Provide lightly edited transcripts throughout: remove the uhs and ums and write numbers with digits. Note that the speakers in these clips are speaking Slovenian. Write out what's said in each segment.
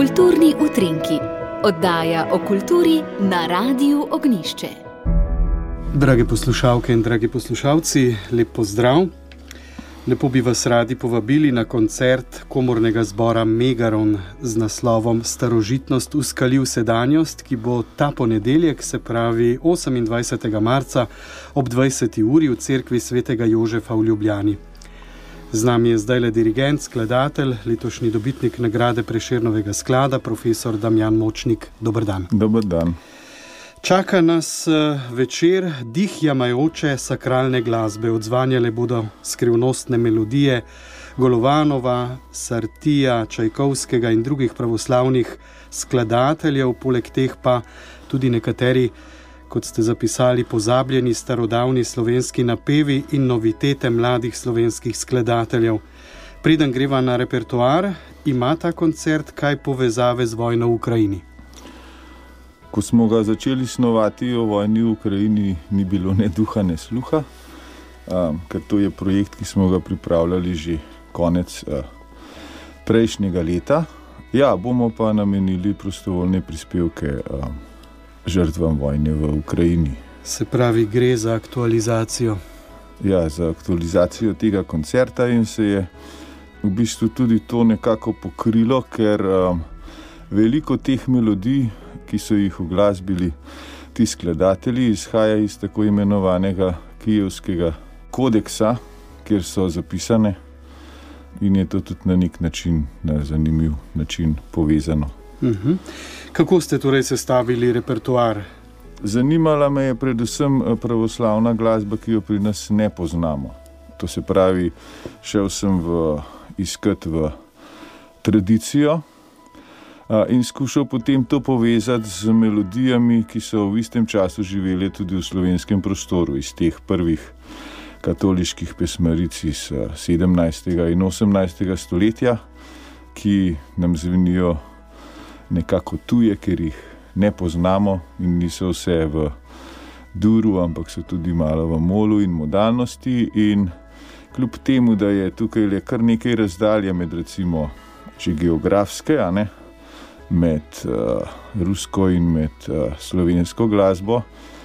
Kulturni utrinki, oddaja o kulturi na Radiu Ognjišče. Drage poslušalke in dragi poslušalci, lep pozdrav. Lepo bi vas radi povabili na koncert komornega zbora Megaron z naslovom Starožitnost uskali v sedanjost, ki bo ta ponedeljek, se pravi 28. marca ob 20. uri v cerkvi svetega Jožefa v Ljubljani. Z nami je zdajle dirigent, skladatelj, letošnji dobitnik nagrade Prešernovega sklada, profesor Damjan Močnik. Dober dan. Dober dan. Čaka nas večer dih jamajoče sakralne glasbe. Odzvanjale bodo skrivnostne melodije Golovanova, Sartija, Čajkovskega in drugih pravoslavnih skladateljev, poleg teh pa tudi nekateri, kot ste zapisali, pozabljeni starodavni slovenski napevi in novitete mladih slovenskih skladateljev. Preden greva na repertoar, ima ta koncert kaj povezave z vojno v Ukrajini? Ko smo ga začeli snovati o vojni v Ukrajini, ni bilo ne duha, ne sluha, ker to je projekt, ki smo ga pripravljali že konec prejšnjega leta. Ja, bomo pa namenili prostovoljne prispevke žrtvam vojne v Ukrajini. Se pravi, gre za aktualizacijo? Ja, za aktualizacijo tega koncerta in se je v bistvu tudi to nekako pokrilo, ker veliko teh melodij, ki so jih uglasbili ti skladatelji, izhaja iz tako imenovanega Kijevskega kodeksa, kjer so zapisane in je to tudi na nek način, na zanimiv način povezano. Kako ste torej sestavili repertoar? Zanimala me je predvsem pravoslavna glasba, ki jo pri nas ne poznamo. To se pravi, šel sem iskati v tradicijo in skušal potem to povezati z melodijami, ki so v istem času živele tudi v slovenskem prostoru, iz teh prvih katoliških pesmaric iz 17. in 18. stoletja, ki nam zvenijo nekako tuje, ker jih ne poznamo in niso vse v duru, ampak so tudi malo v molu in modalnosti. In kljub temu, da je tukaj le kar nekaj razdalje med recimo že geografske, med rusko in med slovensko glasbo,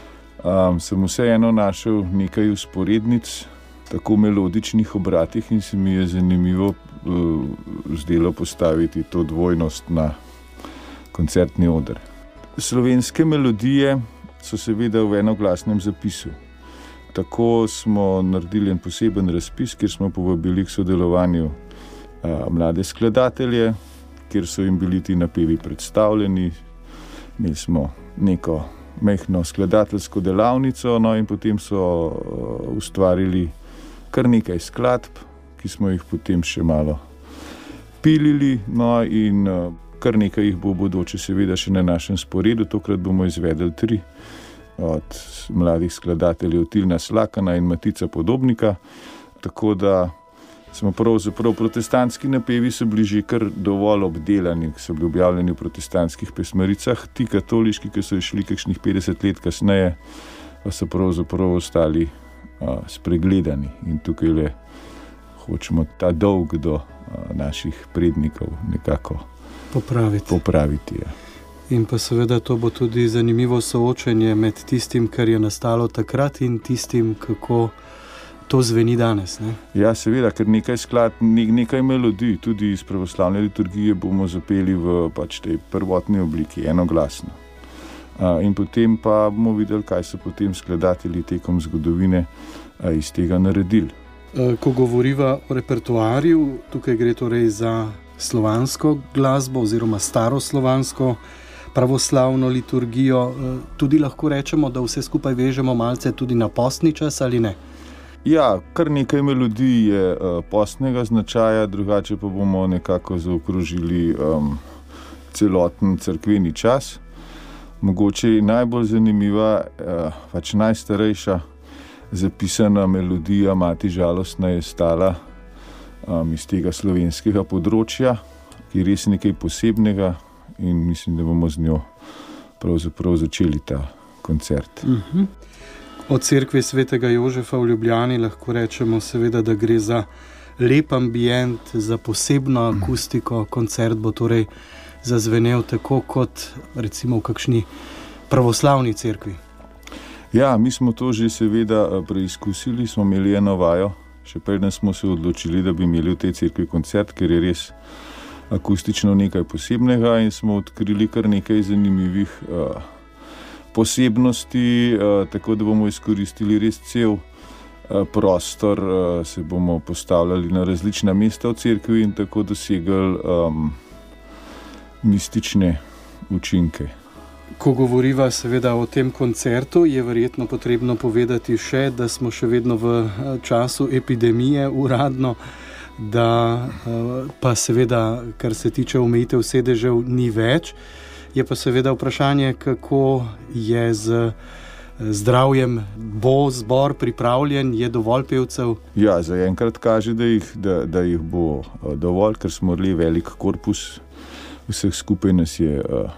sem vseeno našel nekaj usporednic, tako melodičnih obratih, in se mi je zanimivo zdelo postaviti to dvojnost na koncertni oder. Slovenske melodije so seveda v enoglasnem zapisu. Tako smo naredili en poseben razpis, kjer smo povabili k sodelovanju mlade skladatelje, kjer so jim bili ti napevi predstavljeni. Imeli smo neko majhno skladateljsko delavnico, in potem so ustvarili kar nekaj skladb, ki smo jih potem še malo pilili, in kar nekaj jih bo v bodoče seveda še na našem sporedu. Tokrat bomo izvedeli 3 od mladih skladateljev, Tilna Slakana in Matica Podobnika. Tako da smo pravzaprav protestantski napevi so bili že kar dovolj obdelani, so bili objavljeni v protestantskih pesmaricah. Ti katoliški, ki so išli kakšnih 50 let kasneje, pa so pravzaprav ostali spregledani. In tukaj le hočemo ta dolg do naših prednikov nekako popraviti. Ja. In pa seveda to bo tudi zanimivo soočenje med tistim, kar je nastalo takrat, in tistim, kako to zveni danes. Ne? Ja, seveda, ker nekaj skladb, nekaj melodij tudi iz pravoslavne liturgije bomo zapeli v tej prvotni obliki, enoglasno. In potem pa bomo videli, kaj so potem skladatelji tekom zgodovine iz tega naredili. Ko govoriva o repertoarju, tukaj gre torej za slovansko glasbo oziroma staroslovansko pravoslavno liturgijo. Tudi lahko rečemo, da vse skupaj vežemo malce tudi na postni čas, ali ne? Ja, kar nekaj melodij je postnega značaja, drugače pa bomo nekako zaokrožili celoten cerkveni čas. Mogoče je najbolj zanimiva, najstarejša zapisana melodija Mati žalostna je stala iz tega slovenskega področja, ki je res nekaj posebnega, in mislim, da bomo z njo pravzaprav začeli ta koncert. Od cerkve svetega Jožefa v Ljubljani lahko rečemo seveda, da gre za lep ambient, za posebno akustiko. Koncert bo torej zazvenel tako kot recimo v kakšni pravoslavni cerkvi? Ja, mi smo to že seveda preizkusili, smo imeli eno vajo, še preden smo se odločili, da bi imeli v tej cerkvi koncert, ker je res akustično nekaj posebnega in smo odkrili kar nekaj zanimivih posebnosti, tako da bomo izkoristili res cel prostor, se bomo postavljali na različna mesta v cerkvi in tako dosegli mistične učinke. Ko govoriva seveda o tem koncertu, je verjetno potrebno povedati še, da smo še vedno v času epidemije uradno, da pa seveda, kar se tiče omejitev sedežev, ni več. Je pa seveda vprašanje, kako je z zdravjem, bo zbor pripravljen, je dovolj pevcev? Ja, zaenkrat kaže, da jih bo dovolj, ker smo imeli velik korpus, vseh skupaj nas je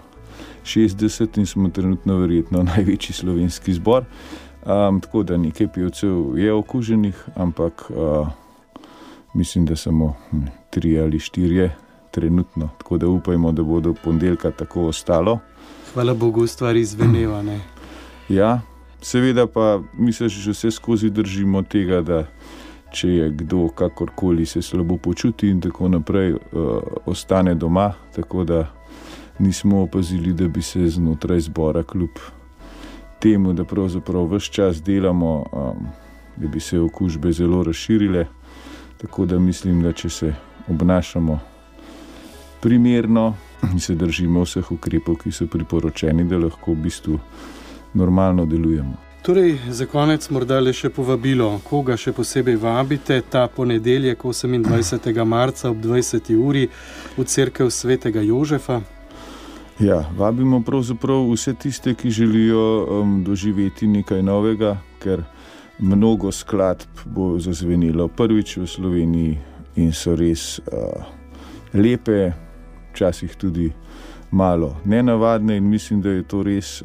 60 in smo trenutno verjetno največji slovenski zbor, tako da nekaj pevcev je okuženih, ampak mislim, da samo 3 ali 4 trenutno, tako da upajmo, da bo do ponedeljka tako ostalo. Hvala Bogu, stvar izveneva, ne? Ja, seveda pa mi se že vse skozi držimo tega, da če je kdo kakorkoli se slabo počuti in tako naprej, ostane doma, tako da nismo opazili, da bi se znotraj zbora kljub temu, da pravzaprav ves čas delamo, da bi se okužbe zelo razširile, tako da mislim, da če se obnašamo primerno in se držimo vseh ukrepov, ki so priporočeni, da lahko v bistvu normalno delujemo. Torej, za konec morda le še povabilo, koga še posebej vabite ta ponedeljek 28. marca ob 20. uri v cerkev svetega Jožefa? Ja, vabimo pravzaprav vse tiste, ki želijo doživeti nekaj novega, ker mnogo skladb bo zazvenilo prvič v Sloveniji in so res lepe, včasih tudi malo nenavadne in mislim, da je to res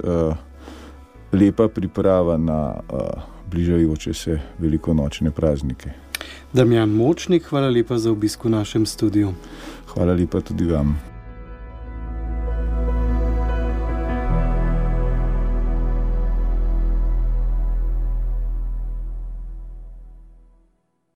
lepa priprava na bližajoče se velikonočne praznike. Damjan Močnik, hvala lepa za obisk v našem studiu. Hvala lepa tudi vam.